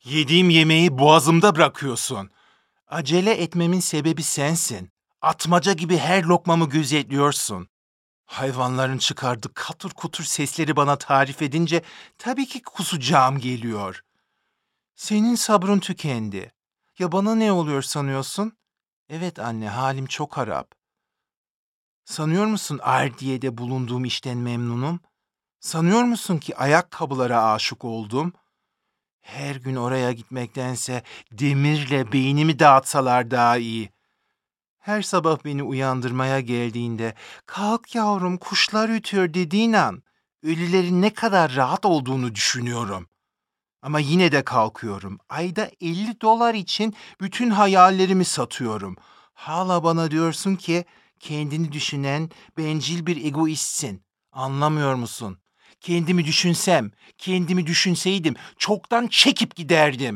Yediğim yemeği boğazımda bırakıyorsun. Acele etmemin sebebi sensin. Atmaca gibi her lokmamı gözetliyorsun. Hayvanların çıkardığı katır kutur sesleri bana tarif edince tabii ki kusacağım geliyor. Senin sabrın tükendi. Ya bana ne oluyor sanıyorsun? Evet anne, halim çok harap. Sanıyor musun Ardiye'de bulunduğum işten memnunum? Sanıyor musun ki ayakkabılara aşık oldum? Her gün oraya gitmektense demirle beynimi dağıtsalar daha iyi. Her sabah beni uyandırmaya geldiğinde "Kalk yavrum, kuşlar ötüyor" dediğin an ölülerin ne kadar rahat olduğunu düşünüyorum. Ama yine de kalkıyorum. Ayda $50 için bütün hayallerimi satıyorum. Hala bana diyorsun ki kendini düşünen bencil bir egoistsin. Anlamıyor musun? Kendimi düşünseydim çoktan çekip giderdim.